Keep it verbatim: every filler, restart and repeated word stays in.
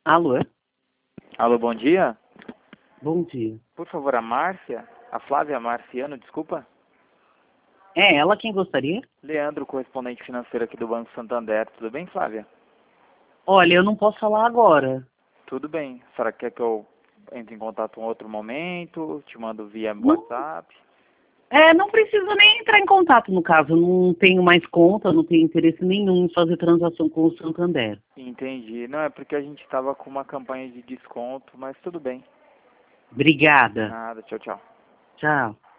Alô? Alô, bom dia. Bom dia. Por favor, a Márcia? A Flávia Marciano, desculpa. É ela quem gostaria? Leandro, correspondente financeiro aqui do Banco Santander. Tudo bem, Flávia? Olha, eu não posso falar agora. Tudo bem. A senhora quer que eu entre em contato em outro momento? Te mando via Não, WhatsApp? é, não precisa nem entrar em contato, no caso. Eu não tenho mais conta, não tenho interesse nenhum em fazer transação com o Santander. Entendi. Não, é porque a gente estava com uma campanha de desconto, mas tudo bem. Obrigada. Nada, tchau, tchau. Tchau.